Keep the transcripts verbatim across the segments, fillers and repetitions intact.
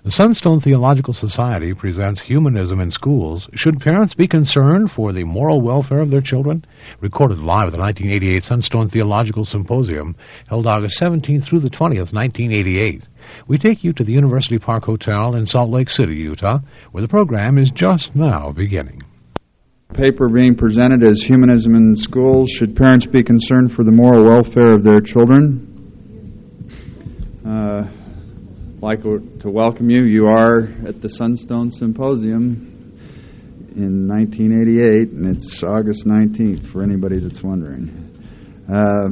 The Sunstone Theological Society presents Humanism in Schools. Should parents be concerned for the moral welfare of their children? Recorded live at the nineteen eighty-eight Sunstone Theological Symposium, held August seventeenth through the twentieth, nineteen eighty-eight. We take you to the University Park Hotel in Salt Lake City, Utah, where the program is just now beginning. Paper being presented as Humanism in Schools. Should parents be concerned for the moral welfare of their children? Uh, I'd like to welcome you. You are at the Sunstone Symposium in nineteen eighty-eight, and it's August nineteenth for anybody that's wondering. Uh,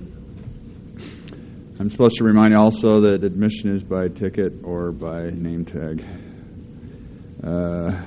I'm supposed to remind you also that admission is by ticket or by name tag. Uh,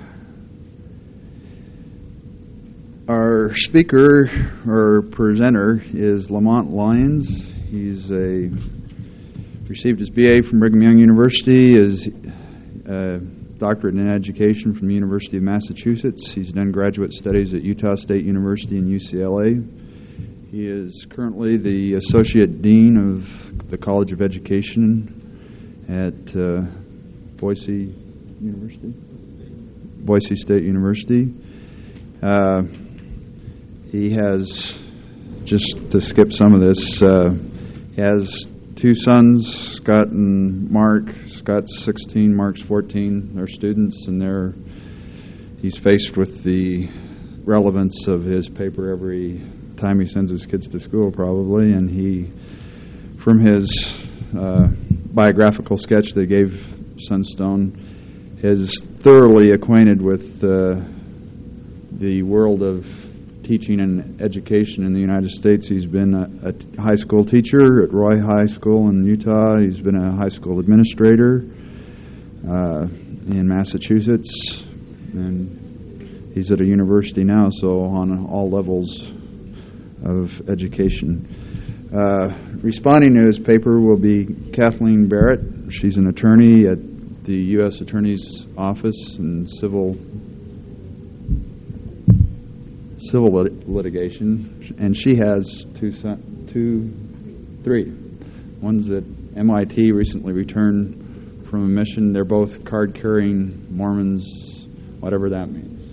our speaker or presenter is Lamont Lyons. He's a received his B A from Brigham Young University, his uh, doctorate in education from the University of Massachusetts. He's done graduate studies at Utah State University and U C L A. He is currently the Associate Dean of the College of Education at uh, Boise University, Boise State University. Uh, he has, just to skip some of this, uh, he has two sons, Scott and Mark. Scott's sixteen, Mark's fourteen. They're students, and they're he's faced with the relevance of his paper every time he sends his kids to school, probably. And he, from his uh, biographical sketch they gave Sunstone, is thoroughly acquainted with uh, the world of teaching and education in the United States. He's been a, a high school teacher at Roy High School in Utah. He's been a high school administrator uh, in Massachusetts, and he's at a university now, so on all levels of education. Uh, responding to his paper will be Kathleen Barrett. She's an attorney at the U S Attorney's Office in civil civil lit- litigation, and she has two, son- two, three. One's at M I T, recently returned from a mission. They're both card-carrying Mormons, whatever that means.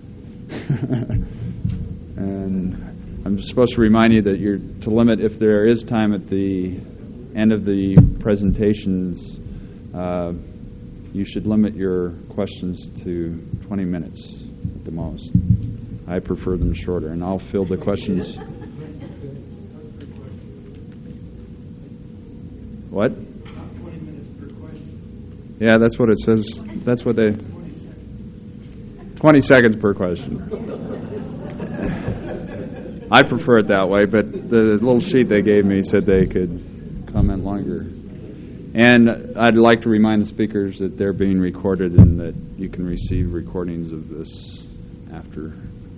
And I'm supposed to remind you that you're to limit, if there is time at the end of the presentations, uh, you should limit your questions to twenty minutes at the most. I prefer them shorter, and I'll field the questions. What? twenty minutes per question. Yeah, that's what it says. That's what they... twenty seconds per question. I prefer it that way, but the little sheet they gave me said they could comment longer. And I'd like to remind the speakers that they're being recorded and that you can receive recordings of this after.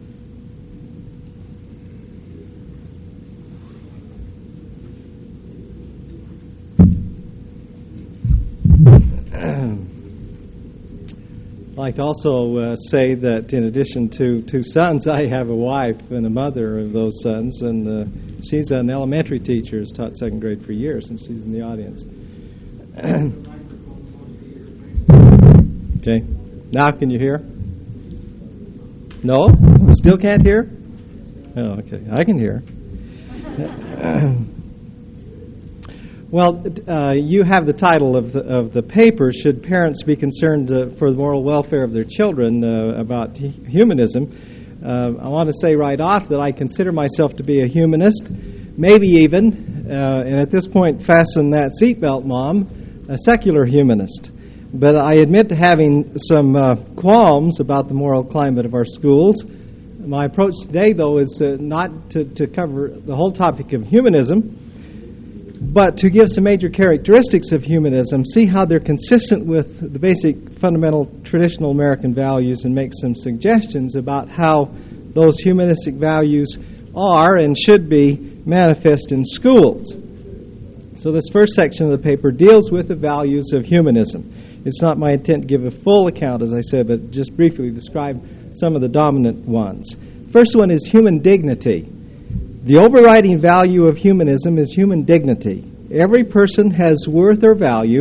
I'd like to also uh, say that in addition to two sons, I have a wife and a mother of those sons, and uh, she's an elementary teacher, has taught second grade for years, and she's in the audience. Okay. Now can you hear? No? Still can't hear? Oh, okay. I can hear. Well, uh, you have the title of the, of the paper, Should Parents Be Concerned uh, for the Moral Welfare of Their Children, uh, about h- humanism. Uh, I want to say right off that I consider myself to be a humanist, maybe even, uh, and at this point, fasten that seatbelt, Mom, a secular humanist. But I admit to having some uh, qualms about the moral climate of our schools. My approach today, though, is uh, not to, to cover the whole topic of humanism, but to give some major characteristics of humanism, see how they're consistent with the basic fundamental traditional American values, and make some suggestions about how those humanistic values are and should be manifest in schools. So this first section of the paper deals with the values of humanism. It's not my intent to give a full account, as I said, but just briefly describe some of the dominant ones. First one is human dignity. The overriding value of humanism is human dignity. Every person has worth or value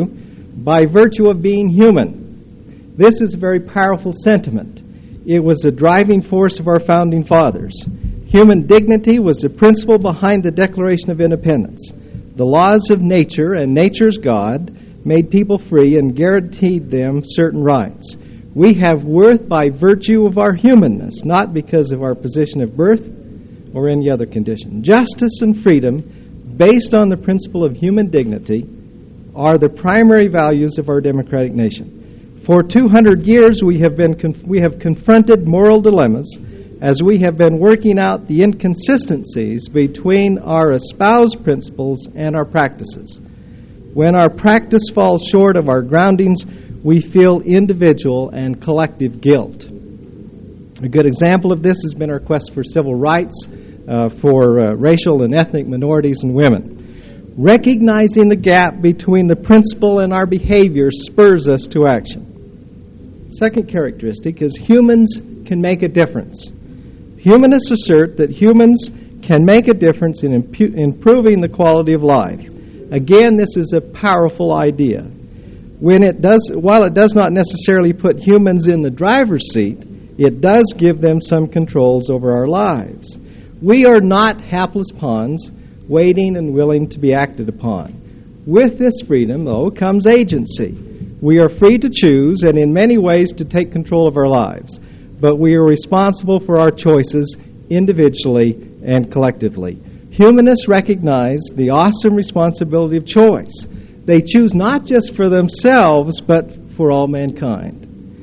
by virtue of being human. This is a very powerful sentiment. It was the driving force of our founding fathers. Human dignity was the principle behind the Declaration of Independence. The laws of nature and nature's God made people free and guaranteed them certain rights. We have worth by virtue of our humanness, not because of our position of birth or any other condition. Justice and freedom, based on the principle of human dignity, are the primary values of our democratic nation. For two hundred years, we have been conf- we have confronted moral dilemmas as we have been working out the inconsistencies between our espoused principles and our practices. When our practice falls short of our groundings, we feel individual and collective guilt. A good example of this has been our quest for civil rights uh, for uh, racial and ethnic minorities and women. Recognizing the gap between the principle and our behavior spurs us to action. Second characteristic is humans can make a difference. Humanists assert that humans can make a difference in impu- improving the quality of life. Again, this is a powerful idea. When it does, while it does not necessarily put humans in the driver's seat, it does give them some controls over our lives. We are not hapless pawns waiting and willing to be acted upon. With this freedom, though, comes agency. We are free to choose and in many ways to take control of our lives, but we are responsible for our choices individually and collectively. Humanists recognize the awesome responsibility of choice. They choose not just for themselves, but for all mankind.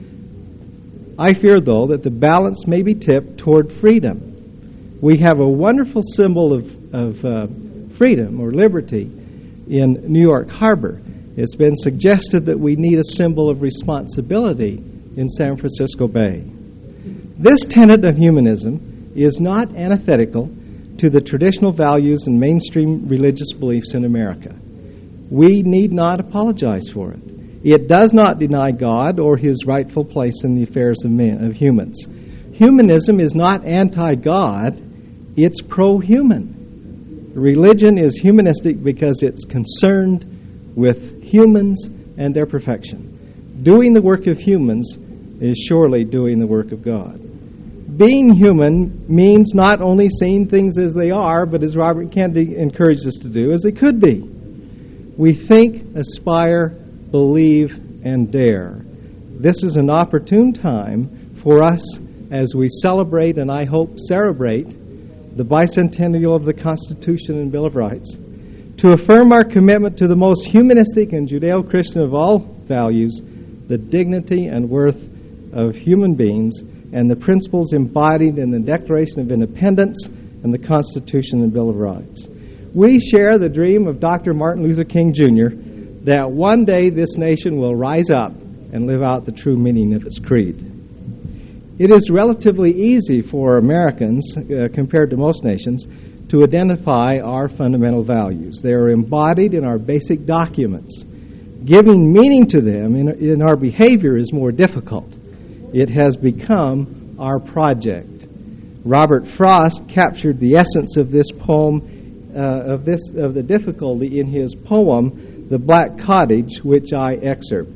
I fear, though, that the balance may be tipped toward freedom. We have a wonderful symbol of, of uh, freedom or liberty in New York Harbor. It's been suggested that we need a symbol of responsibility in San Francisco Bay. This tenet of humanism is not antithetical to the traditional values and mainstream religious beliefs in America. We need not apologize for it. It does not deny God or his rightful place in the affairs of men, of humans. Humanism is not anti-God, it's pro-human. Religion is humanistic because it's concerned with humans and their perfection. Doing the work of humans is surely doing the work of God. Being human means not only seeing things as they are, but as Robert Kennedy encouraged us to do, as they could be. We think, aspire, believe, and dare. This is an opportune time for us as we celebrate, and I hope celebrate, the bicentennial of the Constitution and Bill of Rights, to affirm our commitment to the most humanistic and Judeo-Christian of all values, the dignity and worth of human beings, and the principles embodied in the Declaration of Independence and the Constitution and Bill of Rights. We share the dream of Doctor Martin Luther King Junior that one day this nation will rise up and live out the true meaning of its creed. It is relatively easy for Americans, uh, compared to most nations, to identify our fundamental values. They are embodied in our basic documents. Giving meaning to them in, in our behavior is more difficult. It has become our project. Robert Frost captured the essence of this poem, uh, of this of the difficulty in his poem, "The Black Cottage," which I excerpt.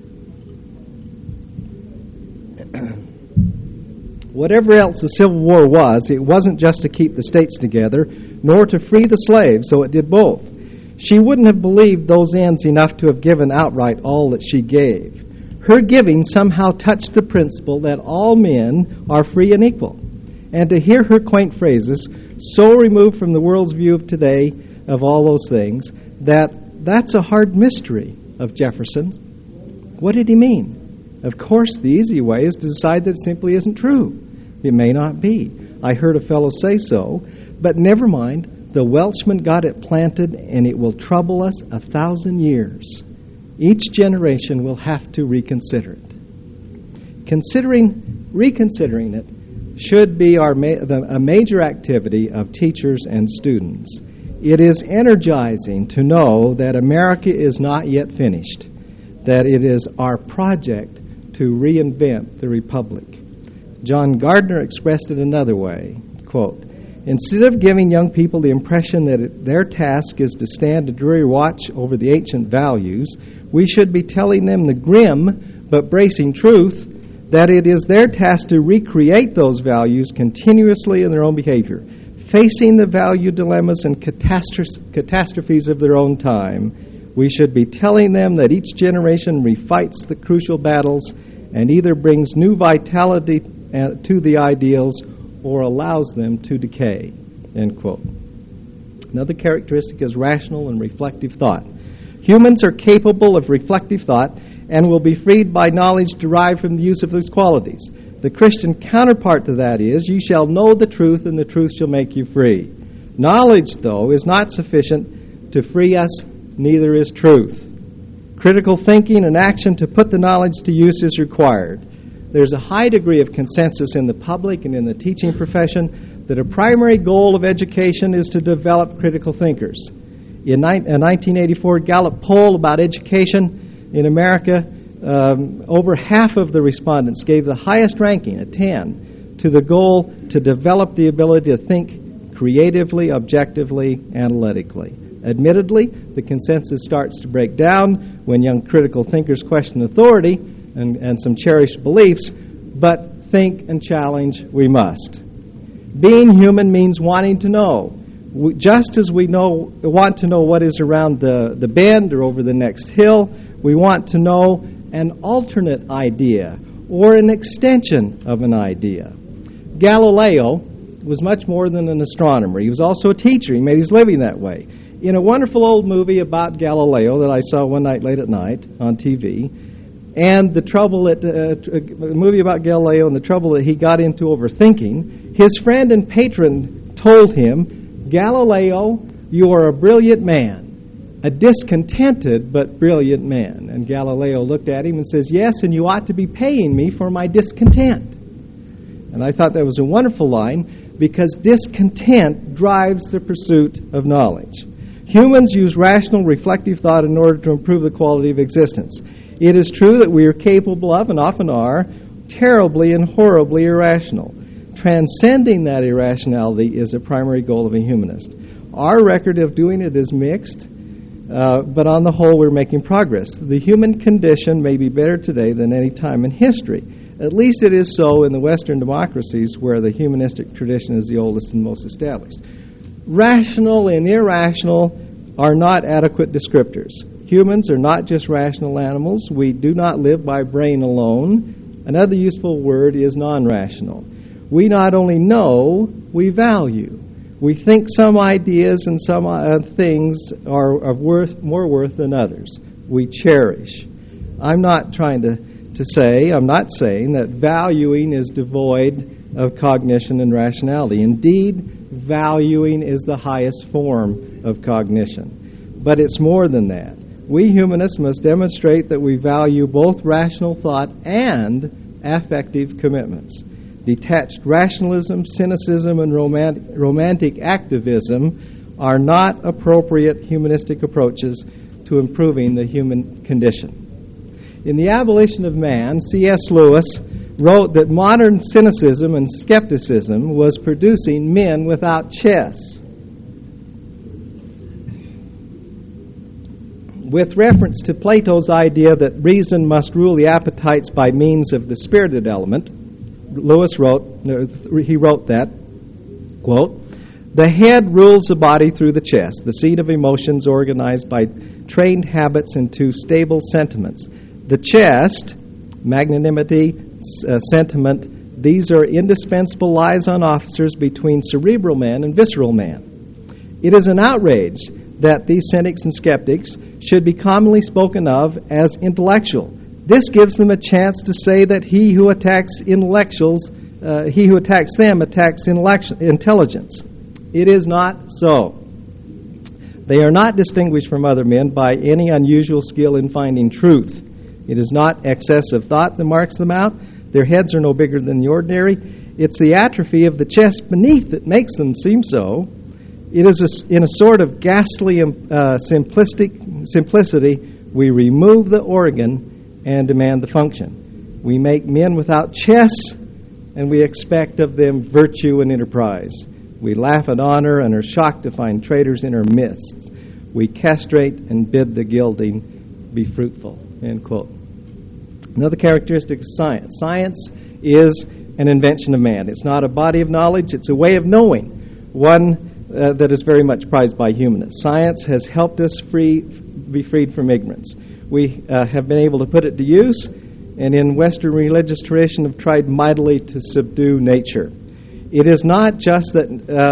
Whatever else the Civil War was, it wasn't just to keep the states together, nor to free the slaves, so it did both. She wouldn't have believed those ends enough to have given outright all that she gave. Her giving somehow touched the principle that all men are free and equal. And to hear her quaint phrases, so removed from the world's view of today of all those things, that that's a hard mystery of Jefferson's. What did he mean? Of course, the easy way is to decide that it simply isn't true. It may not be. I heard a fellow say so, but never mind. The Welshman got it planted, and it will trouble us a thousand years. Each generation will have to reconsider it. Considering, reconsidering it should be our ma- the, a major activity of teachers and students. It is energizing to know that America is not yet finished, that it is our project to reinvent the Republic. John Gardner expressed it another way, quote, Instead of giving young people the impression that it, their task is to stand a dreary watch over the ancient values, we should be telling them the grim but bracing truth that it is their task to recreate those values continuously in their own behavior, facing the value dilemmas and catastro- catastrophes of their own time. We should be telling them that each generation refights the crucial battles and either brings new vitality uh, to the ideals or allows them to decay, end quote. Another characteristic is rational and reflective thought. Humans are capable of reflective thought and will be freed by knowledge derived from the use of these qualities. The Christian counterpart to that is, you shall know the truth, and the truth shall make you free. Knowledge, though, is not sufficient to free us, neither is truth. Critical thinking and action to put the knowledge to use is required. There's a high degree of consensus in the public and in the teaching profession that a primary goal of education is to develop critical thinkers. In a nineteen eighty-four Gallup poll about education in America, um, over half of the respondents gave the highest ranking, a ten, to the goal to develop the ability to think creatively, objectively, analytically. Admittedly, the consensus starts to break down when young critical thinkers question authority and, and some cherished beliefs, but think and challenge we must. Being human means wanting to know. We, just as we know, want to know what is around the, the bend or over the next hill, we want to know an alternate idea or an extension of an idea. Galileo was much more than an astronomer. He was also a teacher. He made his living that way. In a wonderful old movie about Galileo that I saw one night late at night on T V, and the trouble that uh, a movie about Galileo and the trouble that he got into overthinking, his friend and patron told him, "Galileo, you are a brilliant man, a discontented but brilliant man." And Galileo looked at him and says, "Yes, and you ought to be paying me for my discontent." And I thought that was a wonderful line, because discontent drives the pursuit of knowledge. Humans use rational, reflective thought in order to improve the quality of existence. It is true that we are capable of, and often are, terribly and horribly irrational. Transcending that irrationality is a primary goal of a humanist. Our record of doing it is mixed, uh, but on the whole we're making progress. The human condition may be better today than any time in history. At least it is so in the Western democracies, where the humanistic tradition is the oldest and most established. Rational and irrational are not adequate descriptors. Humans are not just rational animals. We do not live by brain alone. Another useful word is non-rational. We not only know, we value. We think some ideas and some uh, things are of worth, more worth than others. We cherish. I'm not trying to, to say, I'm not saying that valuing is devoid of cognition and rationality. Indeed, valuing is the highest form of cognition. But it's more than that. We humanists must demonstrate that we value both rational thought and affective commitments. Detached rationalism, cynicism, and romantic, romantic activism are not appropriate humanistic approaches to improving the human condition. In The Abolition of Man, C S Lewis wrote that modern cynicism and skepticism was producing men without chests. With reference to Plato's idea that reason must rule the appetites by means of the spirited element, Lewis wrote, he wrote that, quote, "The head rules the body through the chest, the seat of emotions organized by trained habits into stable sentiments. The chest, magnanimity, uh, sentiment, these are indispensable liaison officers between cerebral man and visceral man. It is an outrage that these cynics and skeptics should be commonly spoken of as intellectual. This gives them a chance to say that he who attacks intellectuals, uh, he who attacks them attacks intelligence. It is not so. They are not distinguished from other men by any unusual skill in finding truth. It is not excessive thought that marks them out. Their heads are no bigger than the ordinary. It's the atrophy of the chest beneath that makes them seem so. It is a, in a sort of ghastly uh, simplistic simplicity, we remove the organ and demand the function. We make men without chests, and we expect of them virtue and enterprise. We laugh at honor and are shocked to find traitors in our midst. We castrate and bid the gilding be fruitful." End quote. Another characteristic of science. Science is an invention of man. It's not a body of knowledge, it's a way of knowing, one uh, that is very much prized by humanists. Science has helped us free, be freed from ignorance. We uh, have been able to put it to use, and in Western religious tradition have tried mightily to subdue nature. It is not just that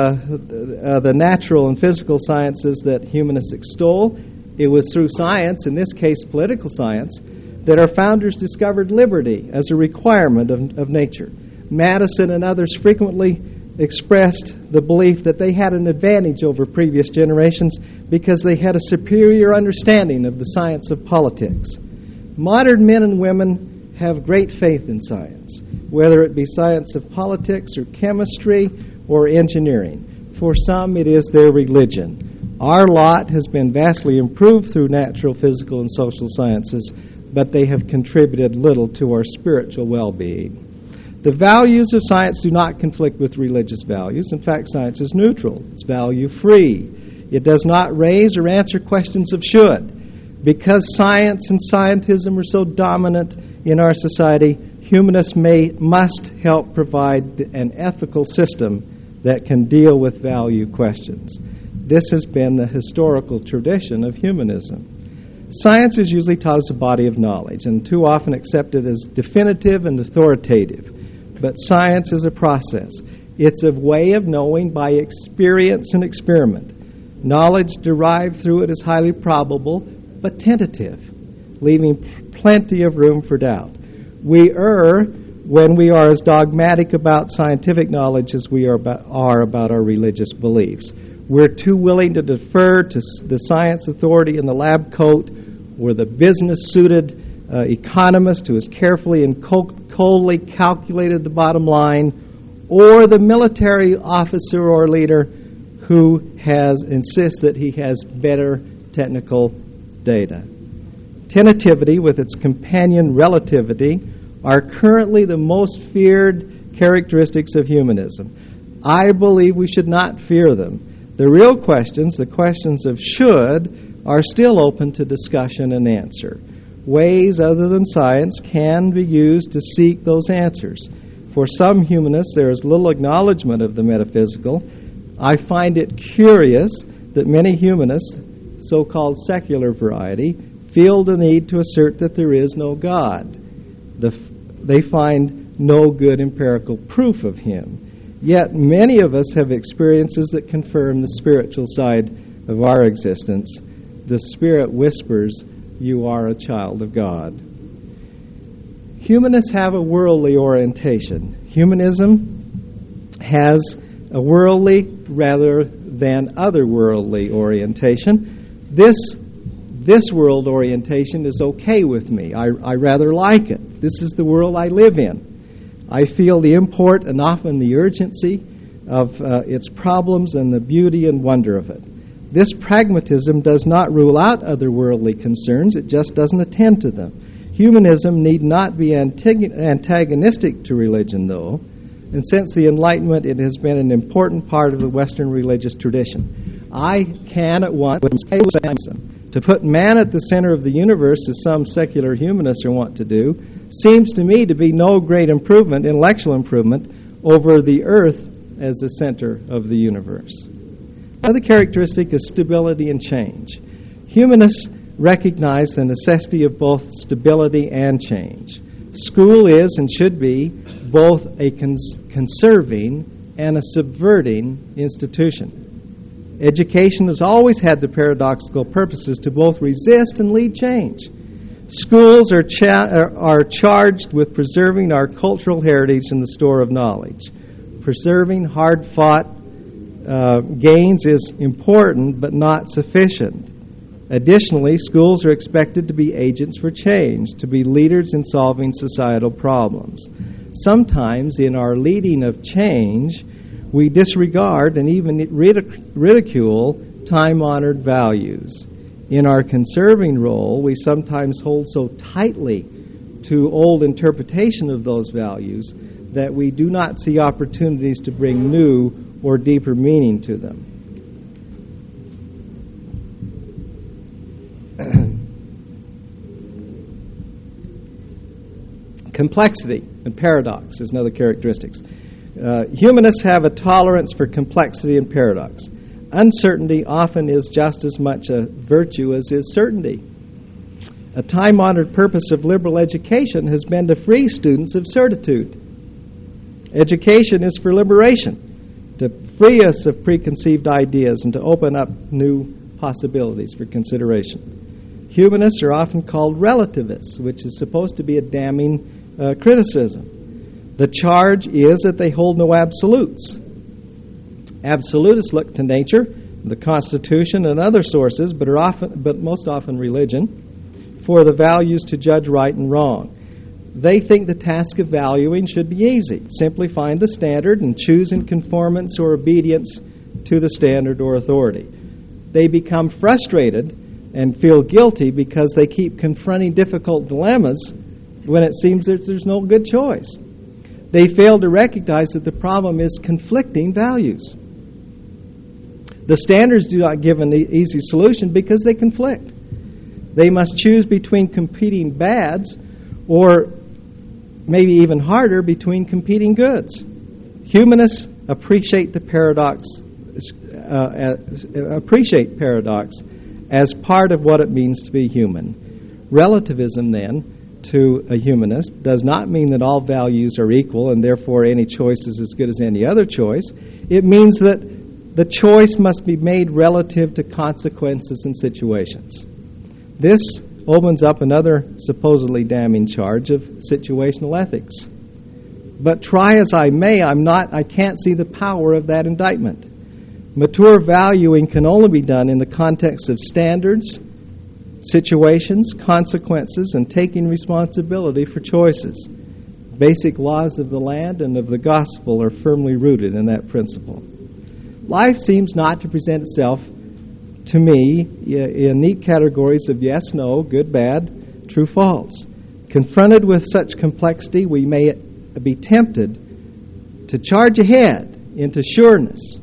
uh, uh, the natural and physical sciences that humanists extol. It was through science, in this case political science, that our founders discovered liberty as a requirement of, of nature. Madison and others frequently expressed the belief that they had an advantage over previous generations because they had a superior understanding of the science of politics. Modern men and women have great faith in science, whether it be science of politics or chemistry or engineering. For some, it is their religion. Our lot has been vastly improved through natural, physical, and social sciences, but they have contributed little to our spiritual well-being. The values of science do not conflict with religious values. In fact, science is neutral. It's value-free. It does not raise or answer questions of should. Because science and scientism are so dominant in our society, humanists may must help provide an ethical system that can deal with value questions. This has been the historical tradition of humanism. Science is usually taught as a body of knowledge and too often accepted as definitive and authoritative. But science is a process. It's a way of knowing by experience and experiment. Knowledge derived through it is highly probable, but tentative, leaving plenty of room for doubt. We err when we are as dogmatic about scientific knowledge as we are about, are about our religious beliefs. We're too willing to defer to the science authority in the lab coat or the business-suited uh, economist who has carefully and coldly calculated the bottom line, or the military officer or leader who has insists that he has better technical data. Tentativity with its companion relativity are currently the most feared characteristics of humanism. I believe we should not fear them. The real questions, the questions of should, are still open to discussion and answer. Ways other than science can be used to seek those answers. For some humanists, there is little acknowledgement of the metaphysical. I find it curious that many humanists, so-called secular variety, feel the need to assert that there is no God. The, they find no good empirical proof of Him. Yet many of us have experiences that confirm the spiritual side of our existence. The Spirit whispers, "You are a child of God." Humanists have a worldly orientation. Humanism has a worldly rather than otherworldly orientation. This this world orientation is okay with me. I, I rather like it. This is the world I live in. I feel the import and often the urgency of uh, its problems and the beauty and wonder of it. This pragmatism does not rule out otherworldly concerns. It just doesn't attend to them. Humanism need not be antagonistic to religion, though, and since the Enlightenment, it has been an important part of the Western religious tradition. I can at once say to put man at the center of the universe, as some secular humanists want to do, seems to me to be no great improvement, intellectual improvement, over the earth as the center of the universe. Another characteristic is stability and change. Humanists recognize the necessity of both stability and change. School is and should be both a cons- conserving and a subverting institution. Education has always had the paradoxical purposes to both resist and lead change. Schools are, cha- are charged with preserving our cultural heritage and the store of knowledge. Preserving hard-fought uh, gains is important but not sufficient. Additionally, schools are expected to be agents for change, to be leaders in solving societal problems. Sometimes in our leading of change, we disregard and even ridic- ridicule time-honored values. In our conserving role, we sometimes hold so tightly to old interpretation of those values that we do not see opportunities to bring new or deeper meaning to them. Complexity and paradox is another characteristic. Uh, humanists have a tolerance for complexity and paradox. Uncertainty often is just as much a virtue as is certainty. A time-honored purpose of liberal education has been to free students of certitude. Education is for liberation, to free us of preconceived ideas and to open up new possibilities for consideration. Humanists are often called relativists, which is supposed to be a damning uh, criticism. The charge is that they hold no absolutes. Absolutists look to nature, the Constitution, and other sources, but are often, but most often religion, for the values to judge right and wrong. They think the task of valuing should be easy. Simply find the standard and choose in conformance or obedience to the standard or authority. They become frustrated and feel guilty because they keep confronting difficult dilemmas when it seems that there's no good choice. They fail to recognize that the problem is conflicting values. The standards do not give an e- easy solution because they conflict. They must choose between competing bads or maybe even harder, between competing goods. Humanists appreciate the paradox, uh, appreciate paradox as part of what it means to be human. Relativism, then, to a humanist does not mean that all values are equal and therefore any choice is as good as any other choice. It means that the choice must be made relative to consequences and situations. This opens up another supposedly damning charge of situational ethics. But try as I may, I'm not, I can't see the power of that indictment. Mature valuing can only be done in the context of standards, situations, consequences, and taking responsibility for choices. Basic laws of the land and of the gospel are firmly rooted in that principle. Life seems not to present itself to me in neat categories of yes, no, good, bad, true, false. Confronted with such complexity, we may be tempted to charge ahead into sureness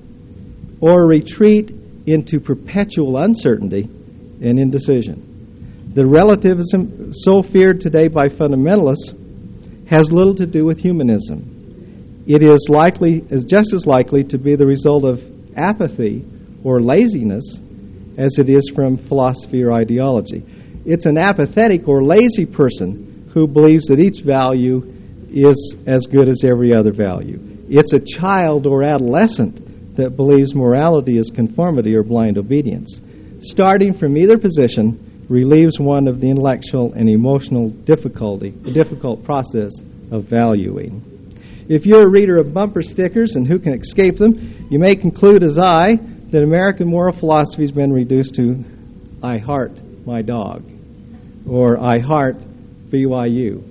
or retreat into perpetual uncertainty and indecision. The relativism so feared today by fundamentalists has little to do with humanism. It is likely, is just as likely to be the result of apathy or laziness as it is from philosophy or ideology. It's an apathetic or lazy person who believes that each value is as good as every other value. It's a child or adolescent that believes morality is conformity or blind obedience. Starting from either position relieves one of the intellectual and emotional difficulty, the difficult process of valuing. If you're a reader of bumper stickers, and who can escape them, you may conclude, as I, that American moral philosophy has been reduced to I heart my dog, or I heart B Y U.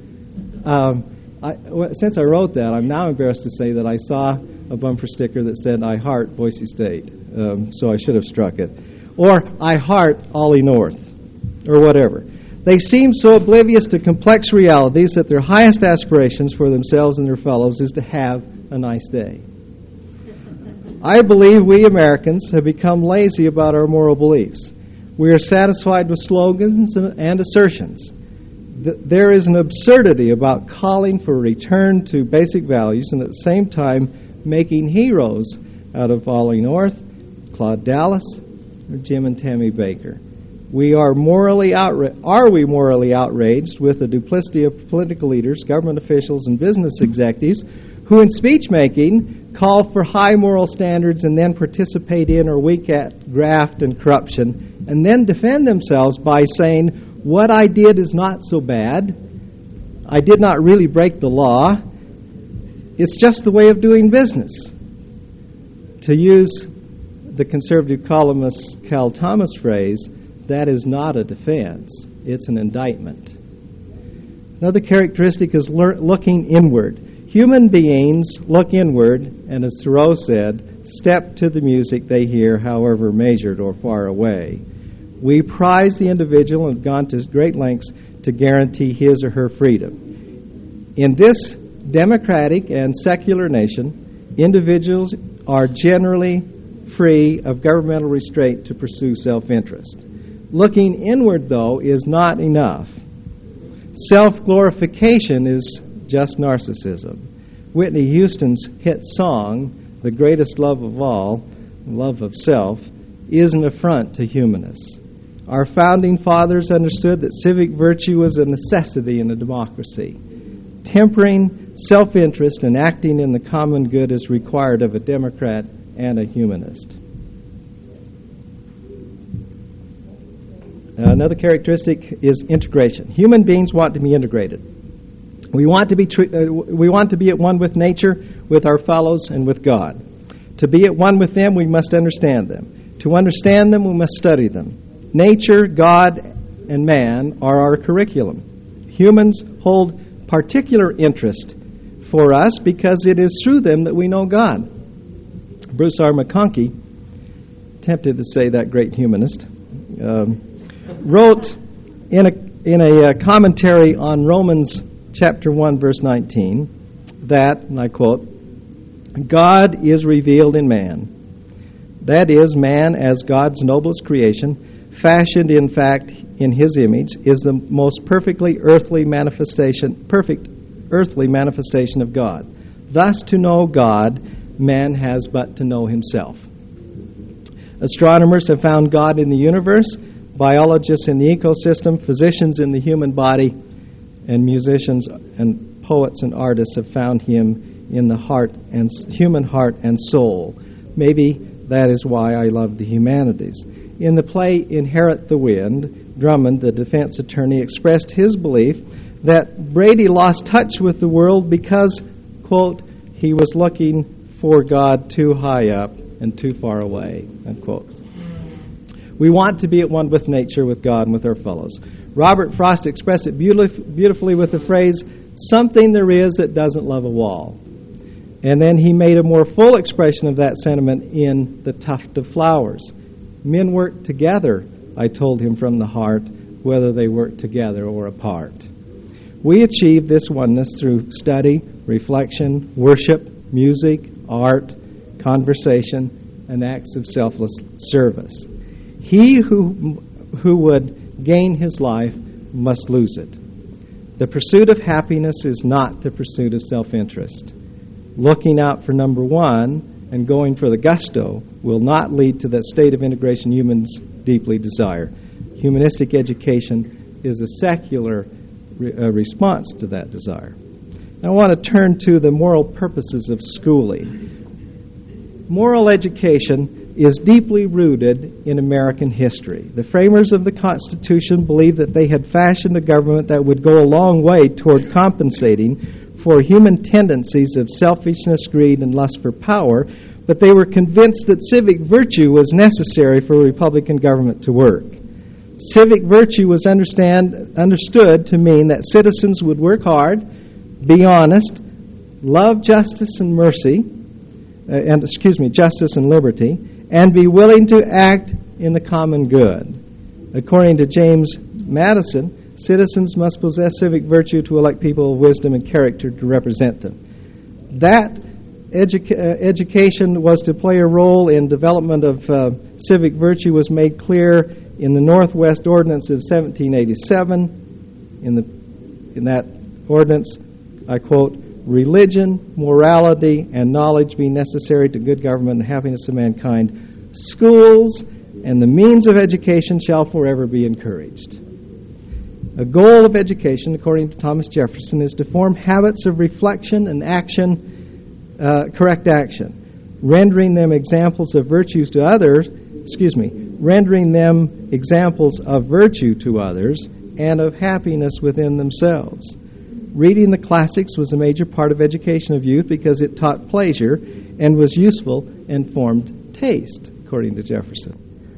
Um, I, since I wrote that, I'm now embarrassed to say that I saw a bumper sticker that said I heart Boise State, um, so I should have struck it. Or I heart Ollie North, or whatever. They seem so oblivious to complex realities that their highest aspirations for themselves and their fellows is to have a nice day. I believe we Americans have become lazy about our moral beliefs. We are satisfied with slogans and assertions. There is an absurdity about calling for a return to basic values and at the same time making heroes out of Ollie North, Claude Dallas, or Jim and Tammy Baker. We are morally outra- are we morally outraged with the duplicity of political leaders, government officials, and business executives who in speech-making call for high moral standards and then participate in or wink at graft and corruption and then defend themselves by saying, what I did is not so bad. I did not really break the law. It's just the way of doing business. To use the conservative columnist Cal Thomas phrase, that is not a defense, it's an indictment. Another characteristic is lear- looking inward. Human beings look inward, and as Thoreau said, step to the music they hear, however measured or far away. We prize the individual and have gone to great lengths to guarantee his or her freedom. In this democratic and secular nation, individuals are generally free of governmental restraint to pursue self-interest. Looking inward, though, is not enough. Self-glorification is just narcissism. Whitney Houston's hit song, "The Greatest Love of All," love of self, is an affront to humanists. Our founding fathers understood that civic virtue was a necessity in a democracy. Tempering self-interest and acting in the common good is required of a Democrat and a humanist. Another characteristic is integration. Human beings want to be integrated. We want to be tr- uh, we want to be at one with nature, with our fellows, and with God. To be at one with them, we must understand them. To understand them, we must study them. Nature, God, and man are our curriculum. Humans hold particular interest for us because it is through them that we know God. Bruce R. McConkie, tempted to say that great humanist, um, wrote in a in a uh, commentary on Romans chapter one, verse nineteen, that, and I quote, "God is revealed in man. That is, man as God's noblest creation, fashioned in fact in his image, is the most perfectly earthly manifestation, perfect earthly manifestation of God. Thus, to know God, man has but to know himself." Astronomers have found God in the universe, biologists in the ecosystem, physicians in the human body, and musicians and poets and artists have found him in the heart and human heart and soul. Maybe that is why I love the humanities. In the play Inherit the Wind, Drummond, the defense attorney, expressed his belief that Brady lost touch with the world because, quote, he was looking for God too high up and too far away, unquote. We want to be at one with nature, with God, and with our fellows. Robert Frost expressed it beautifully with the phrase, "something there is that doesn't love a wall." And then he made a more full expression of that sentiment in The Tuft of Flowers. "Men work together," I told him from the heart, "whether they work together or apart." We achieve this oneness through study, reflection, worship, music, art, conversation, and acts of selfless service. He who who would gain his life must lose it. The pursuit of happiness is not the pursuit of self-interest. Looking out for number one and going for the gusto will not lead to that state of integration humans deeply desire. Humanistic education is a secular re- uh, response to that desire. Now I want to turn to the moral purposes of schooling. Moral education is deeply rooted in American history. The framers of the Constitution believed that they had fashioned a government that would go a long way toward compensating for human tendencies of selfishness, greed, and lust for power, but they were convinced that civic virtue was necessary for a Republican government to work. Civic virtue was understand, understood to mean that citizens would work hard, be honest, love justice and mercy, uh, and excuse me, justice and liberty, and be willing to act in the common good. According to James Madison, citizens must possess civic virtue to elect people of wisdom and character to represent them. That educa- uh, education was to play a role in development of uh, civic virtue was made clear in the Northwest Ordinance of seventeen eighty-seven. In the in that ordinance, I quote, "Religion, morality, and knowledge being necessary to good government and happiness of mankind, schools and the means of education shall forever be encouraged." A goal of education, according to Thomas Jefferson, is to form habits of reflection and action, uh, correct action, rendering them examples of virtues to others, excuse me, rendering them examples of virtue to others and of happiness within themselves. Reading the classics was a major part of education of youth because it taught pleasure and was useful and formed taste, according to Jefferson.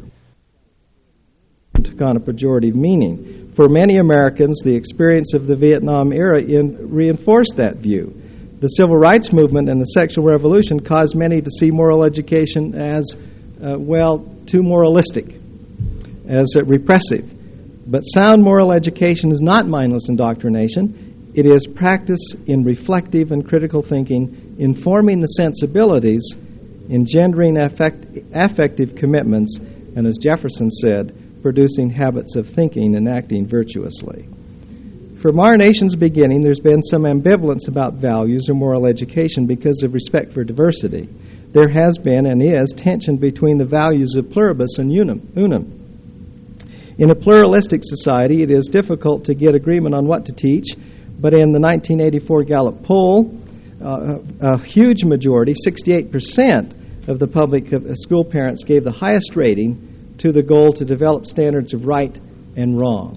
It took on a pejorative meaning. For many Americans, the experience of the Vietnam era in, reinforced that view. The civil rights movement and the sexual revolution caused many to see moral education as, uh, well, too moralistic, as uh, repressive. But sound moral education is not mindless indoctrination. It is practice in reflective and critical thinking, informing the sensibilities engendering affect, affective commitments, and as Jefferson said, producing habits of thinking and acting virtuously. From our nation's beginning, there's been some ambivalence about values or moral education because of respect for diversity. There has been and is tension between the values of pluribus and unum. unum. In a pluralistic society, it is difficult to get agreement on what to teach, but in the nineteen eighty-four Gallup poll, uh, a huge majority, sixty-eight percent of the public of school parents gave the highest rating to the goal to develop standards of right and wrong.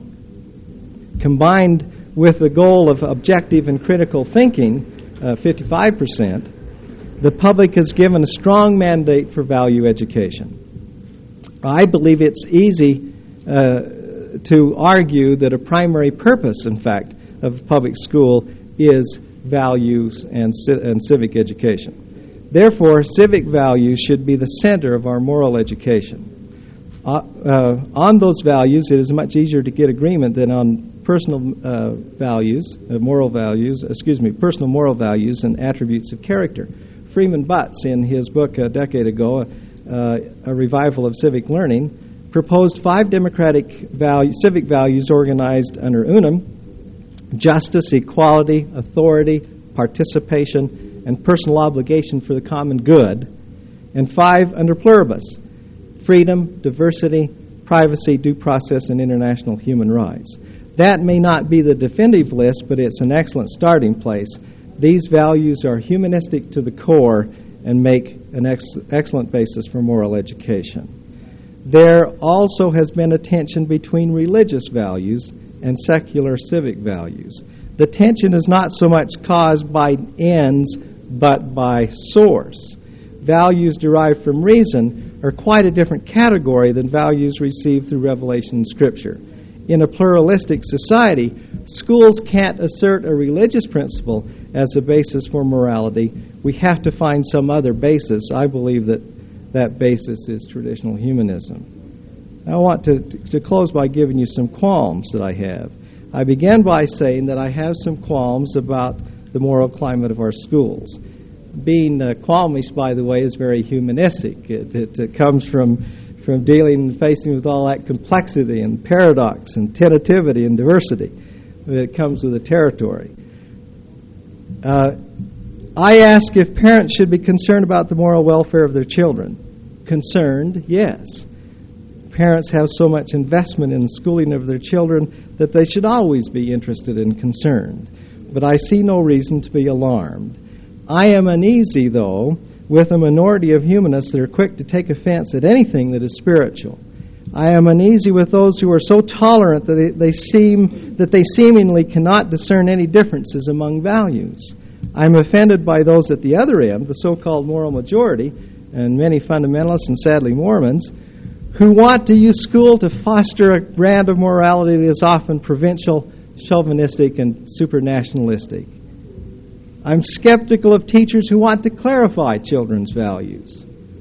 Combined with the goal of objective and critical thinking, uh, fifty-five percent, the public has given a strong mandate for value education. I believe it's easy uh, to argue that a primary purpose, in fact, of public school is values and, and civic education. Therefore, civic values should be the center of our moral education. Uh, uh, on those values, it is much easier to get agreement than on personal uh, values, uh, moral values, excuse me, personal moral values and attributes of character. Freeman Butts, in his book a decade ago, uh, A Revival of Civic Learning, proposed five democratic value, civic values organized under unum: justice, equality, authority, participation, and personal obligation for the common good, and five under pluribus: freedom, diversity, privacy, due process, and international human rights. That may not be the definitive list, but it's an excellent starting place. These values are humanistic to the core and make an ex- excellent basis for moral education. There also has been a tension between religious values and secular civic values. The tension is not so much caused by ends, but by source. Values derived from reason are quite a different category than values received through revelation in Scripture. In a pluralistic society, schools can't assert a religious principle as a basis for morality. We have to find some other basis. I believe that that basis is traditional humanism. I want to, to close by giving you some qualms that I have. I began by saying that I have some qualms about the moral climate of our schools. Being uh, qualmish, by the way, is very humanistic. It, it, it comes from from dealing and facing with all that complexity and paradox and tentativity and diversity. It comes with the territory. Uh, I ask if parents should be concerned about the moral welfare of their children. Concerned, yes. Parents have so much investment in the schooling of their children that they should always be interested and concerned. But I see no reason to be alarmed. I am uneasy, though, with a minority of humanists that are quick to take offense at anything that is spiritual. I am uneasy with those who are so tolerant that they, they seem that they seemingly cannot discern any differences among values. I'm offended by those at the other end, the so-called moral majority, and many fundamentalists and sadly Mormons, who want to use school to foster a brand of morality that is often provincial, chauvinistic, and supranationalistic. I'm skeptical of teachers who want to clarify children's values.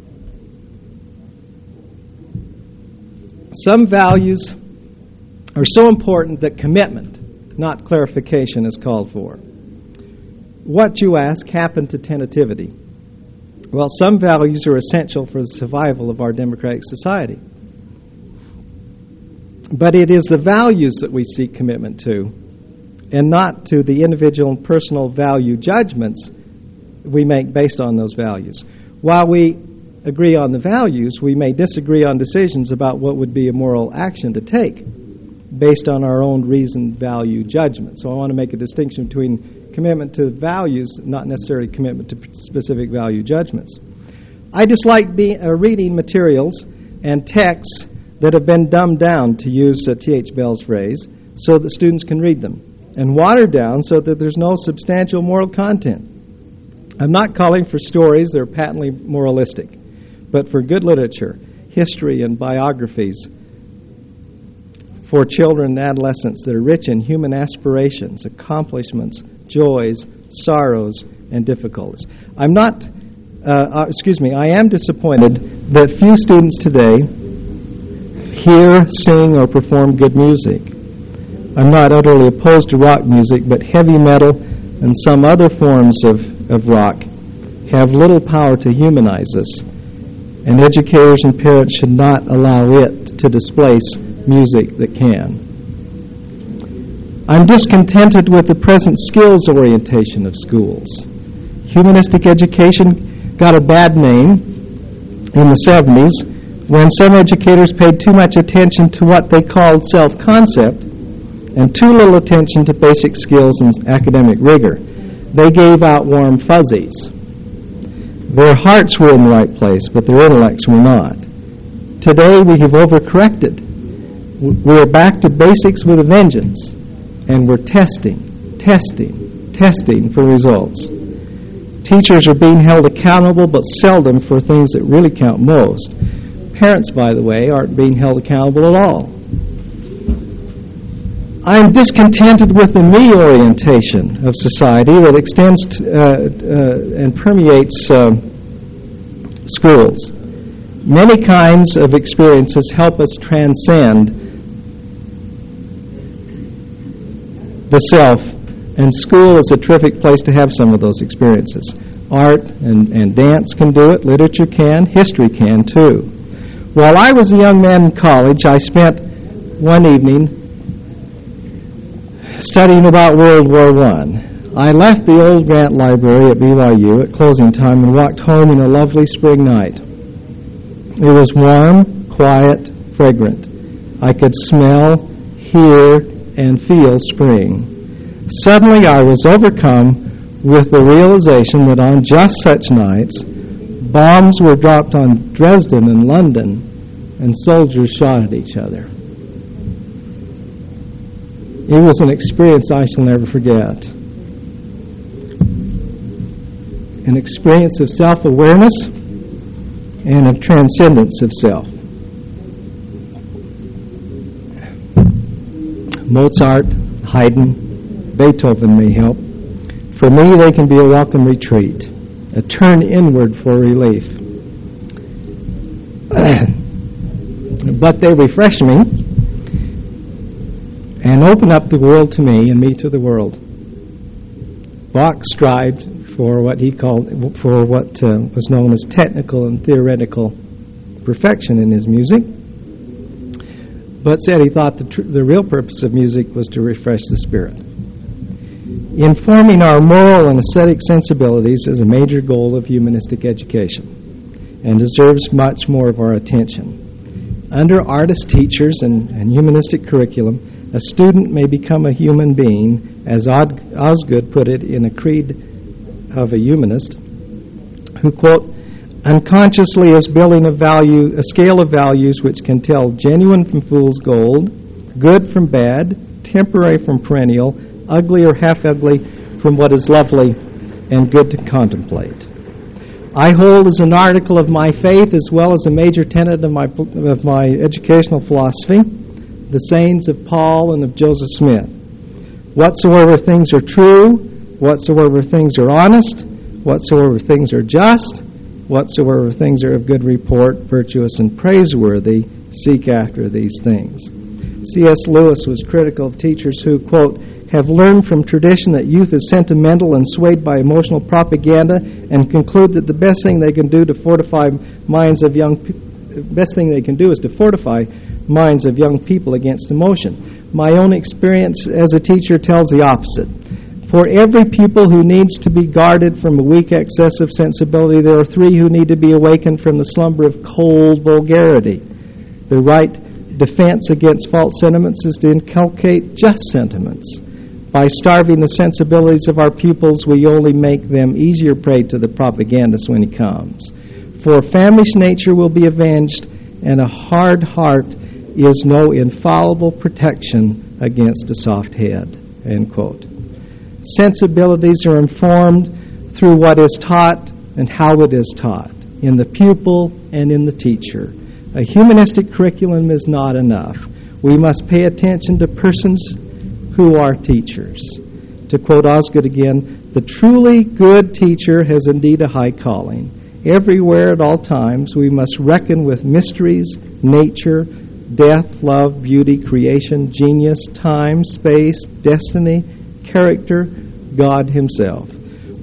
Some values are so important that commitment, not clarification, is called for. What, you ask, happened to tentativity? Well, some values are essential for the survival of our democratic society. But it is the values that we seek commitment to, and not to the individual and personal value judgments we make based on those values. While we agree on the values, we may disagree on decisions about what would be a moral action to take based on our own reasoned value judgment. So I want to make a distinction between commitment to values, not necessarily commitment to specific value judgments. I dislike be, uh, reading materials and texts that have been dumbed down, to use uh, T H Bell's phrase, so that students can read them, and watered down so that there's no substantial moral content. I'm not calling for stories that are patently moralistic, but for good literature, history, and biographies for children and adolescents that are rich in human aspirations, accomplishments, joys, sorrows, and difficulties. I'm not, uh, uh, excuse me, I am disappointed that few students today hear, sing, or perform good music. I'm not utterly opposed to rock music, but heavy metal and some other forms of, of rock have little power to humanize us, and educators and parents should not allow it to displace music that can. I'm discontented with the present skills orientation of schools. Humanistic education got a bad name in the seventies when some educators paid too much attention to what they called self-concept and too little attention to basic skills and academic rigor. They gave out warm fuzzies. Their hearts were in the right place, but their intellects were not. Today we have overcorrected. We are back to basics with a vengeance, and we're testing, testing, testing for results. Teachers are being held accountable, but seldom for things that really count most. Parents, by the way, aren't being held accountable at all. I am discontented with the me orientation of society that extends to, uh, uh, and permeates uh, schools. Many kinds of experiences help us transcend the self, and school is a terrific place to have some of those experiences. Art and, and dance can do it, literature can, history can too. While I was a young man in college, I spent one evening studying about World War One. I left the old Grant Library at B Y U at closing time and walked home in a lovely spring night. It was warm, quiet, fragrant. I could smell, hear, and feel spring. Suddenly I was overcome with the realization that on just such nights, bombs were dropped on Dresden and London, and soldiers shot at each other. It was an experience I shall never forget. An experience of self-awareness and of transcendence of self. Mozart, Haydn, Beethoven may help. For me, they can be a welcome retreat, a turn inward for relief. But they refresh me and open up the world to me and me to the world. Bach strived for what he called, for what uh, was known as technical and theoretical perfection in his music, but said he thought the, tr- the real purpose of music was to refresh the spirit. Informing our moral and aesthetic sensibilities is a major goal of humanistic education and deserves much more of our attention. Under artist teachers and, and humanistic curriculum, a student may become a human being, as Od- Osgood put it in a creed of a humanist, who, quote, unconsciously is building a value, a scale of values which can tell genuine from fool's gold, good from bad, temporary from perennial, ugly or half-ugly from what is lovely and good to contemplate. I hold as an article of my faith, as well as a major tenet of my of my educational philosophy, the sayings of Paul and of Joseph Smith. Whatsoever things are true, whatsoever things are honest, whatsoever things are just, whatsoever things are of good report, virtuous and praiseworthy, seek after these things. C S Lewis was critical of teachers who, quote, have learned from tradition that youth is sentimental and swayed by emotional propaganda, and conclude that the best thing they can do to fortify minds of young pe- best thing they can do is to fortify minds of young people against emotion. My own experience as a teacher tells the opposite. For every pupil who needs to be guarded from a weak excessive sensibility, there are three who need to be awakened from the slumber of cold vulgarity. The right defense against false sentiments is to inculcate just sentiments. By starving the sensibilities of our pupils, we only make them easier prey to the propagandist when he comes. For famished nature will be avenged, and a hard heart is no infallible protection against a soft head. End quote. Sensibilities are informed through what is taught and how it is taught, in the pupil and in the teacher. A humanistic curriculum is not enough. We must pay attention to persons who are teachers. To quote Osgood again, the truly good teacher has indeed a high calling. Everywhere at all times we must reckon with mysteries, nature, death, love, beauty, creation, genius, time, space, destiny, character, God himself.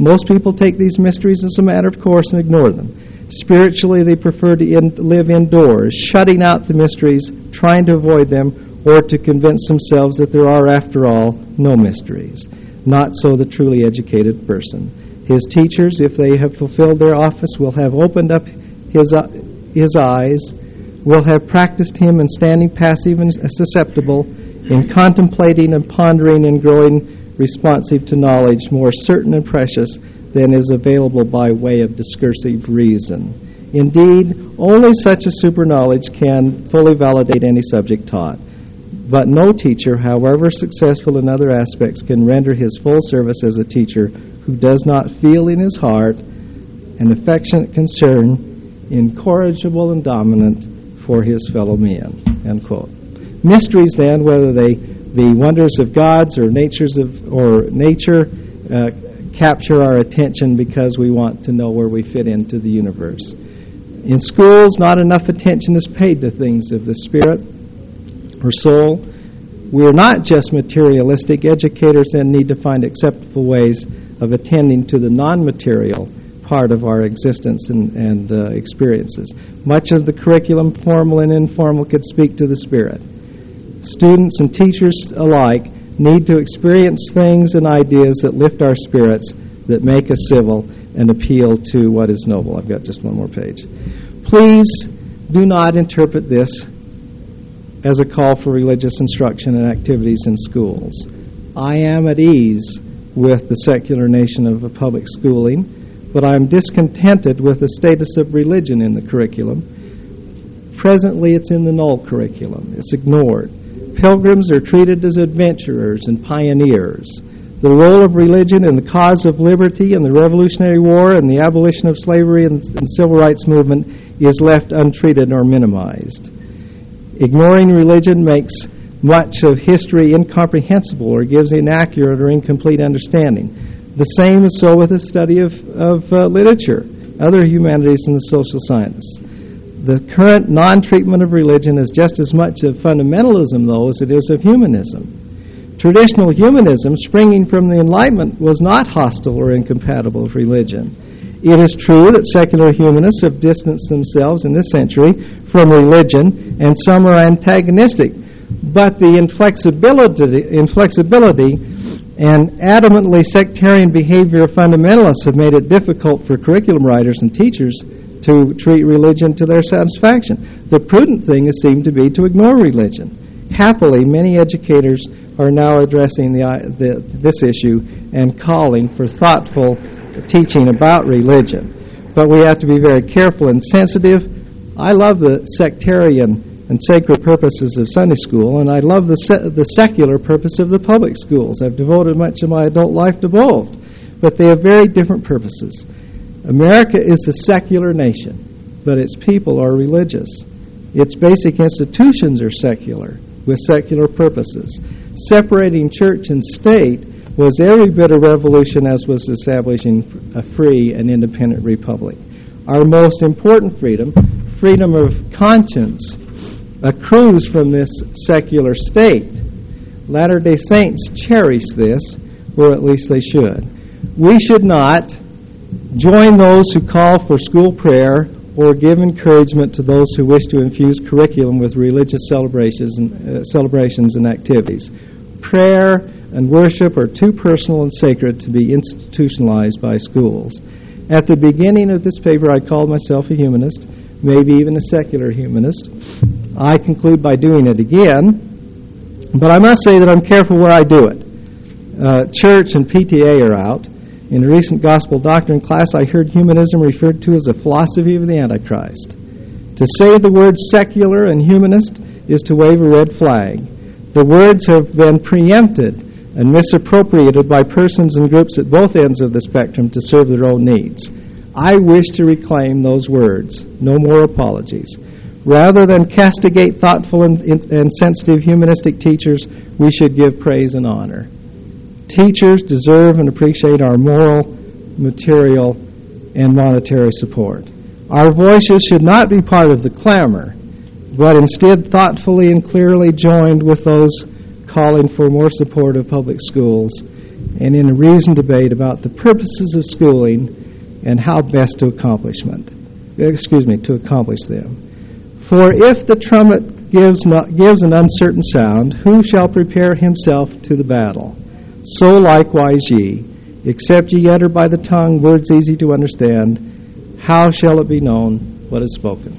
Most people take these mysteries as a matter of course and ignore them. Spiritually, they prefer to in, live indoors, shutting out the mysteries, trying to avoid them, or to convince themselves that there are, after all, no mysteries. Not so the truly educated person. His teachers, if they have fulfilled their office, will have opened up his, uh, his eyes, will have practiced him in standing passive and susceptible, in contemplating and pondering and growing responsive to knowledge more certain and precious than is available by way of discursive reason. Indeed, only such a super knowledge can fully validate any subject taught. But no teacher, however successful in other aspects, can render his full service as a teacher who does not feel in his heart an affectionate concern, incorrigible and dominant for his fellow men. End quote. Mysteries, then, whether they be wonders of God's or natures of or nature, uh, capture our attention because we want to know where we fit into the universe. In schools, not enough attention is paid to things of the spirit or soul. We are not just materialistic. Educators then need to find acceptable ways of attending to the non-material part of our existence and, and uh, experiences. Much of the curriculum, formal and informal, could speak to the spirit. Students and teachers alike need to experience things and ideas that lift our spirits, that make us civil, and appeal to what is noble. I've got just one more page. Please do not interpret this as a call for religious instruction and activities in schools. I am at ease with the secular nation of public schooling, but I am discontented with the status of religion in the curriculum. Presently, it's in the null curriculum. It's ignored. Pilgrims are treated as adventurers and pioneers. The role of religion in the cause of liberty and the Revolutionary War and the abolition of slavery and, and civil rights movement is left untreated or minimized. Ignoring religion makes much of history incomprehensible or gives inaccurate or incomplete understanding. The same is so with the study of, of uh, literature, other humanities, and the social sciences. The current non-treatment of religion is just as much of fundamentalism, though, as it is of humanism. Traditional humanism, springing from the Enlightenment, was not hostile or incompatible with religion. It is true that secular humanists have distanced themselves in this century from religion, and some are antagonistic. But the inflexibility, inflexibility and adamantly sectarian behavior of fundamentalists have made it difficult for curriculum writers and teachers to treat religion to their satisfaction. The prudent thing has seemed to be to ignore religion. Happily, many educators are now addressing the, the, this issue and calling for thoughtful teaching about religion. But we have to be very careful and sensitive. I love the sectarian and sacred purposes of Sunday school, and I love the se- the secular purpose of the public schools. I've devoted much of my adult life to both, but they have very different purposes. America is a secular nation, but its people are religious. Its basic institutions are secular, with secular purposes. Separating church and state was every bit a revolution as was establishing a free and independent republic. Our most important freedom, freedom of conscience, accrues from this secular state. Latter-day Saints cherish this, or at least they should. We should not join those who call for school prayer or give encouragement to those who wish to infuse curriculum with religious celebrations and, uh, celebrations and activities. Prayer and worship are too personal and sacred to be institutionalized by schools. At the beginning of this paper, I called myself a humanist, maybe even a secular humanist. I conclude by doing it again, but I must say that I'm careful where I do it. Uh, church and P T A are out. In a recent gospel doctrine class, I heard humanism referred to as a philosophy of the Antichrist. To say the word secular and humanist is to wave a red flag. The words have been preempted and misappropriated by persons and groups at both ends of the spectrum to serve their own needs. I wish to reclaim those words. No more apologies. Rather than castigate thoughtful and, and sensitive humanistic teachers, we should give praise and honor. Teachers deserve and appreciate our moral, material, and monetary support. Our voices should not be part of the clamor, but instead thoughtfully and clearly joined with those calling for more support of public schools and in a reasoned debate about the purposes of schooling and how best to accomplishment, excuse me, to accomplish them. For if the trumpet gives not, gives an uncertain sound, who shall prepare himself to the battle? So likewise ye, except ye utter by the tongue words easy to understand, how shall it be known what is spoken?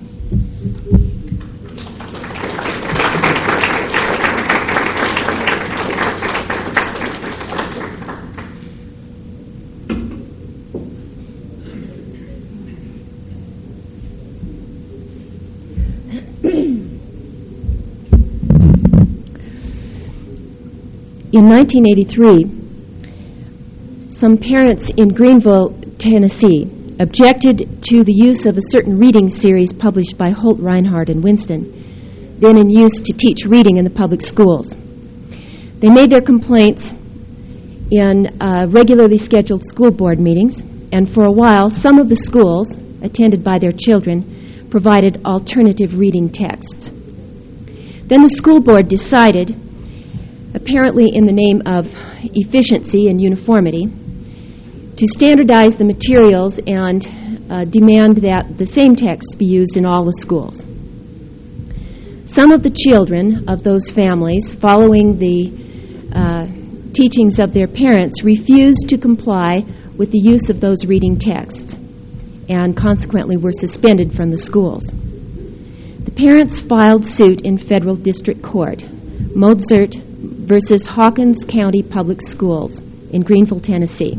In nineteen eighty-three, some parents in Greenville, Tennessee, objected to the use of a certain reading series published by Holt, Reinhardt, and Winston, then in use to teach reading in the public schools. They made their complaints in uh, regularly scheduled school board meetings, and for a while, some of the schools, attended by their children, provided alternative reading texts. Then the school board decided, apparently in the name of efficiency and uniformity, to standardize the materials and uh, demand that the same text be used in all the schools. Some of the children of those families, following the uh, teachings of their parents, refused to comply with the use of those reading texts and consequently were suspended from the schools. The parents filed suit in federal district court, Mozart versus Hawkins County Public Schools in Greenville, Tennessee.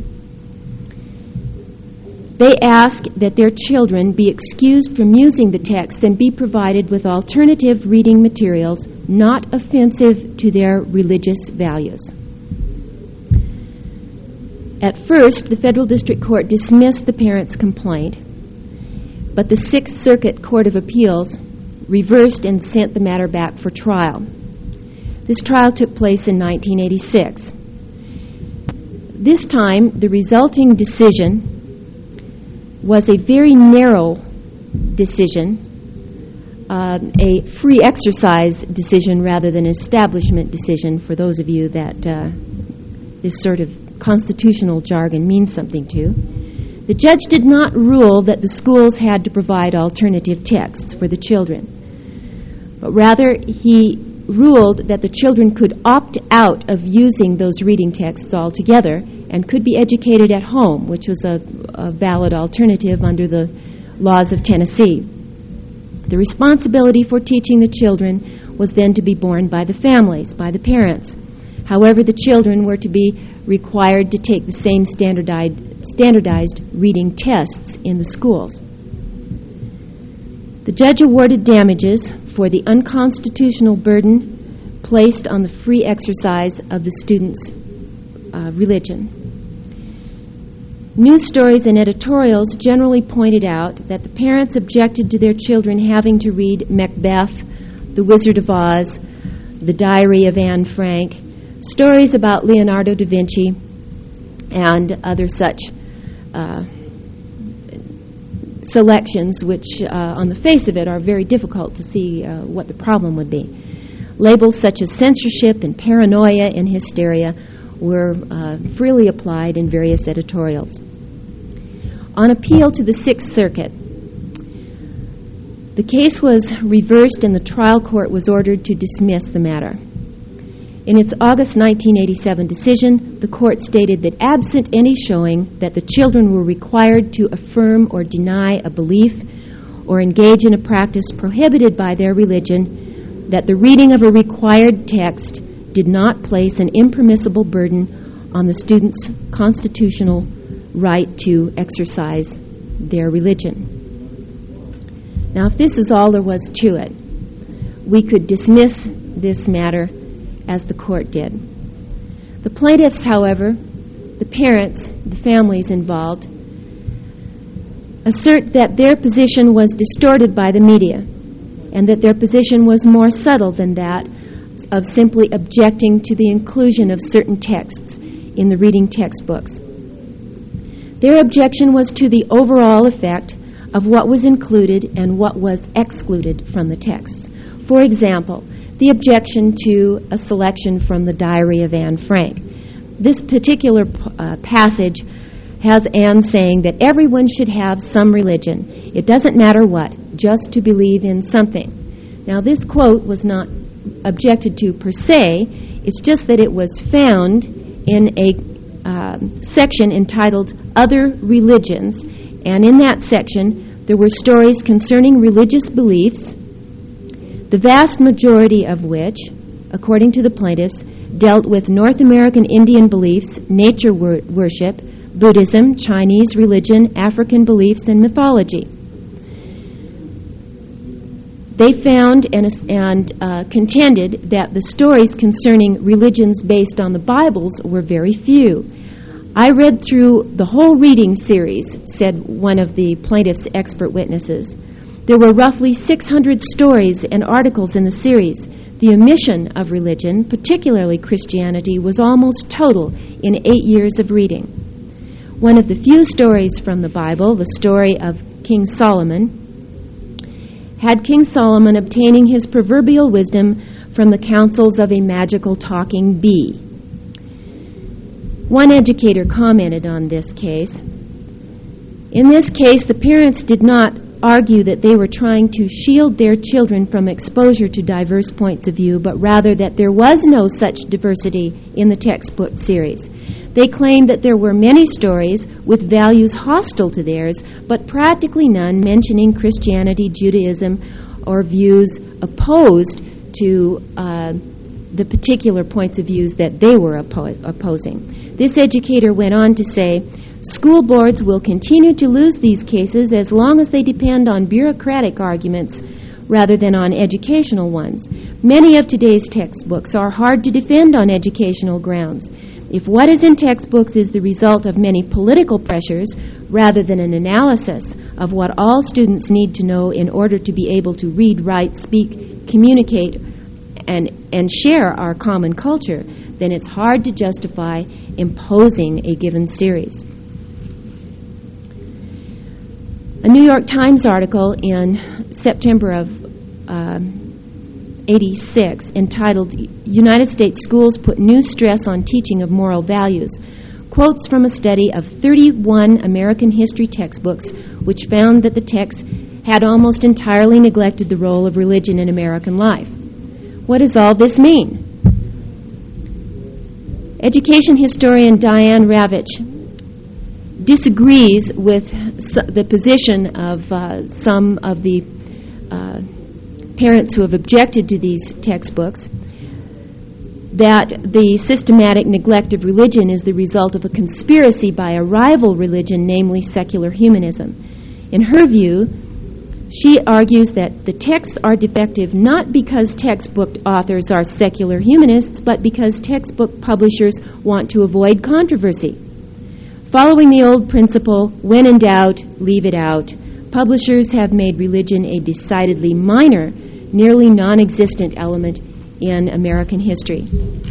They ask that their children be excused from using the text and be provided with alternative reading materials not offensive to their religious values. At first, the federal district court dismissed the parents' complaint, but the Sixth Circuit Court of Appeals reversed and sent the matter back for trial. This trial took place in nineteen eighty-six. This time, the resulting decision was a very narrow decision, uh, a free exercise decision rather than an establishment decision, for those of you that uh, this sort of constitutional jargon means something to. The judge did not rule that the schools had to provide alternative texts for the children, but rather he ruled that the children could opt out of using those reading texts altogether and could be educated at home, which was a, a valid alternative under the laws of Tennessee. The responsibility for teaching the children was then to be borne by the families, by the parents. However, the children were to be required to take the same standardized, standardized reading tests in the schools. The judge awarded damages for the unconstitutional burden placed on the free exercise of the students' uh, religion. News stories and editorials generally pointed out that the parents objected to their children having to read Macbeth, The Wizard of Oz, The Diary of Anne Frank, stories about Leonardo da Vinci, and other such uh, selections which, uh, on the face of it, are very difficult to see uh, what the problem would be. Labels such as censorship and paranoia and hysteria were uh, freely applied in various editorials. On appeal to the Sixth Circuit, the case was reversed and the trial court was ordered to dismiss the matter. In its August nineteen eighty-seven decision, the court stated that absent any showing that the children were required to affirm or deny a belief or engage in a practice prohibited by their religion, that the reading of a required text did not place an impermissible burden on the students' constitutional right to exercise their religion. Now, if this is all there was to it, we could dismiss this matter as the court did. The plaintiffs, however, the parents, the families involved, assert that their position was distorted by the media and that their position was more subtle than that of simply objecting to the inclusion of certain texts in the reading textbooks. Their objection was to the overall effect of what was included and what was excluded from the text. For example, the objection to a selection from the Diary of Anne Frank. this particular uh, passage has Anne saying that everyone should have some religion. It doesn't matter what, just to believe in something. Now, this quote was not objected to per se. It's just that it was found in a uh, section entitled Other Religions, and in that section there were stories concerning religious beliefs, the vast majority of which, according to the plaintiffs, dealt with North American Indian beliefs, nature wor- worship, Buddhism, Chinese religion, African beliefs, and mythology. They found and, and uh, contended that the stories concerning religions based on the Bibles were very few. I read through the whole reading series, said one of the plaintiff's expert witnesses. There were roughly six hundred stories and articles in the series. The omission of religion, particularly Christianity, was almost total in eight years of reading. One of the few stories from the Bible, the story of King Solomon, had King Solomon obtaining his proverbial wisdom from the counsels of a magical talking bee. One educator commented on this case. In this case, the parents did not argue that they were trying to shield their children from exposure to diverse points of view, but rather that there was no such diversity in the textbook series. They claimed that there were many stories with values hostile to theirs, but practically none mentioning Christianity, Judaism, or views opposed to uh, the particular points of views that they were oppo- opposing. This educator went on to say, school boards will continue to lose these cases as long as they depend on bureaucratic arguments rather than on educational ones. Many of today's textbooks are hard to defend on educational grounds. If what is in textbooks is the result of many political pressures rather than an analysis of what all students need to know in order to be able to read, write, speak, communicate, and, and share our common culture, then it's hard to justify imposing a given series. A New York Times article in September of uh, eighty-six entitled United States Schools Put New Stress on Teaching of Moral Values quotes from a study of thirty-one American history textbooks which found that the texts had almost entirely neglected the role of religion in American life. What does all this mean? Education historian Diane Ravitch disagrees with the position of uh, some of the uh, parents who have objected to these textbooks, that the systematic neglect of religion is the result of a conspiracy by a rival religion, namely secular humanism. In her view, she argues that the texts are defective not because textbook authors are secular humanists, but because textbook publishers want to avoid controversy. Following the old principle, when in doubt, leave it out, publishers have made religion a decidedly minor, nearly non-existent element in American history.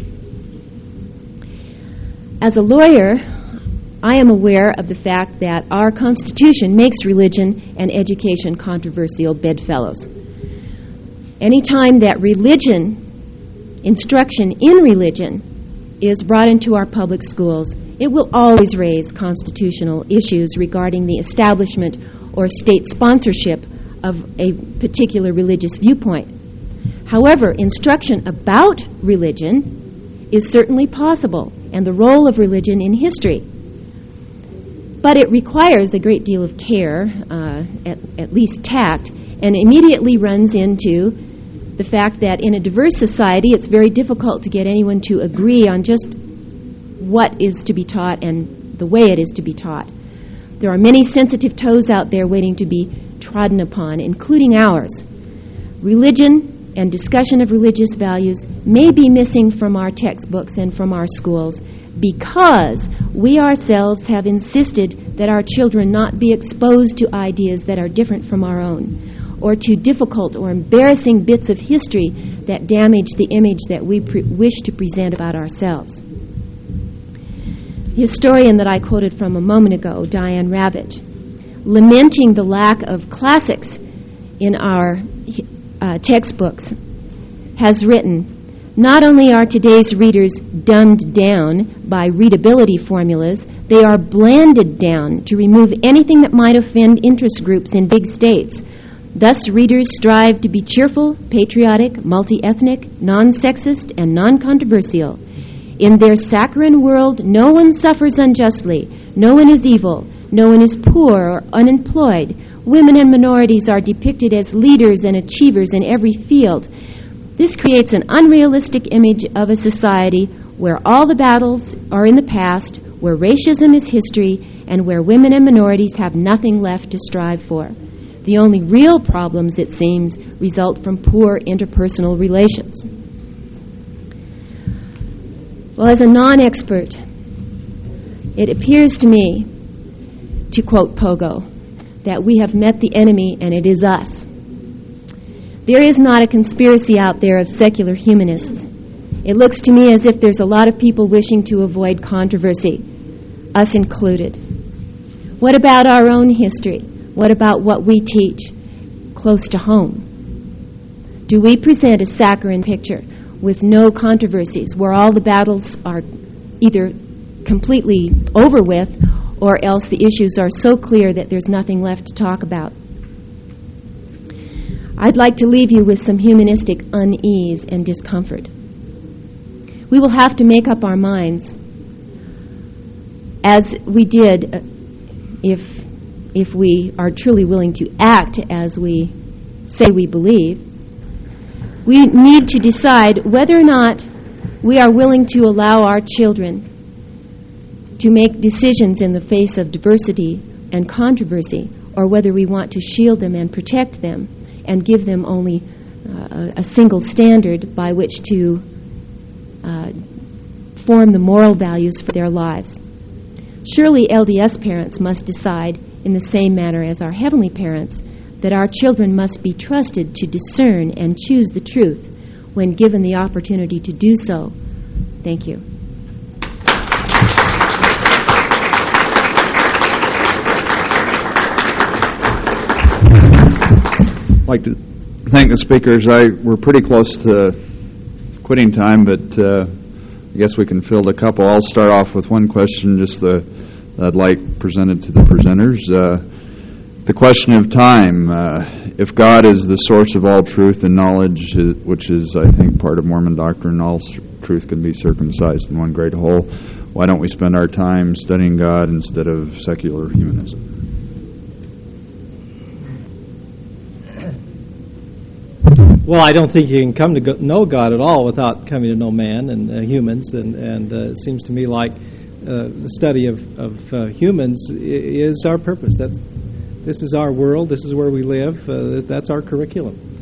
As a lawyer, I am aware of the fact that our Constitution makes religion and education controversial bedfellows. Anytime that religion, instruction in religion, is brought into our public schools, it will always raise constitutional issues regarding the establishment or state sponsorship of a particular religious viewpoint. However, instruction about religion is certainly possible, and the role of religion in history. But it requires a great deal of care, uh, at, at least tact, and immediately runs into the fact that in a diverse society it's very difficult to get anyone to agree on just what is to be taught and the way it is to be taught. There are many sensitive toes out there waiting to be trodden upon, including ours. Religion and discussion of religious values may be missing from our textbooks and from our schools because we ourselves have insisted that our children not be exposed to ideas that are different from our own, or to difficult or embarrassing bits of history that damage the image that we pre- wish to present about ourselves. The historian that I quoted from a moment ago, Diane Ravitch, lamenting the lack of classics in our uh, textbooks, has written, Not only are today's readers dumbed down by readability formulas, they are blanded down to remove anything that might offend interest groups in big states. Thus, readers strive to be cheerful, patriotic, multi-ethnic, non-sexist, and non-controversial. In their saccharine world, no one suffers unjustly, no one is evil, no one is poor or unemployed. Women and minorities are depicted as leaders and achievers in every field. This creates an unrealistic image of a society where all the battles are in the past, where racism is history, and where women and minorities have nothing left to strive for. The only real problems, it seems, result from poor interpersonal relations. Well, as a non-expert, it appears to me, to quote Pogo, that we have met the enemy and it is us. There is not a conspiracy out there of secular humanists. It looks to me as if there's a lot of people wishing to avoid controversy, us included. What about our own history? What about what we teach close to home? Do we present a saccharine picture with no controversies, where all the battles are either completely over with or else the issues are so clear that there's nothing left to talk about? I'd like to leave you with some humanistic unease and discomfort. We will have to make up our minds, as we did uh, if, if we are truly willing to act as we say we believe. We need to decide whether or not we are willing to allow our children to make decisions in the face of diversity and controversy, or whether we want to shield them and protect them and give them only uh, a single standard by which to uh, form the moral values for their lives. Surely L D S parents must decide in the same manner as our heavenly parents that our children must be trusted to discern and choose the truth when given the opportunity to do so. Thank you. I'd like to thank the speakers. I we're pretty close to quitting time, but uh, I guess we can field a couple. I'll start off with one question, just the that I'd like presented to the presenters. Uh, the question of time. Uh, if God is the source of all truth and knowledge, which is, I think, part of Mormon doctrine, all truth can be circumcised in one great whole, why don't we spend our time studying God instead of secular humanism? Well, I don't think you can come to go, know God at all without coming to know man and uh, humans, and, and uh, it seems to me like uh, the study of, of uh, humans is our purpose. That's, this is our world. This is where we live. Uh, that's our curriculum.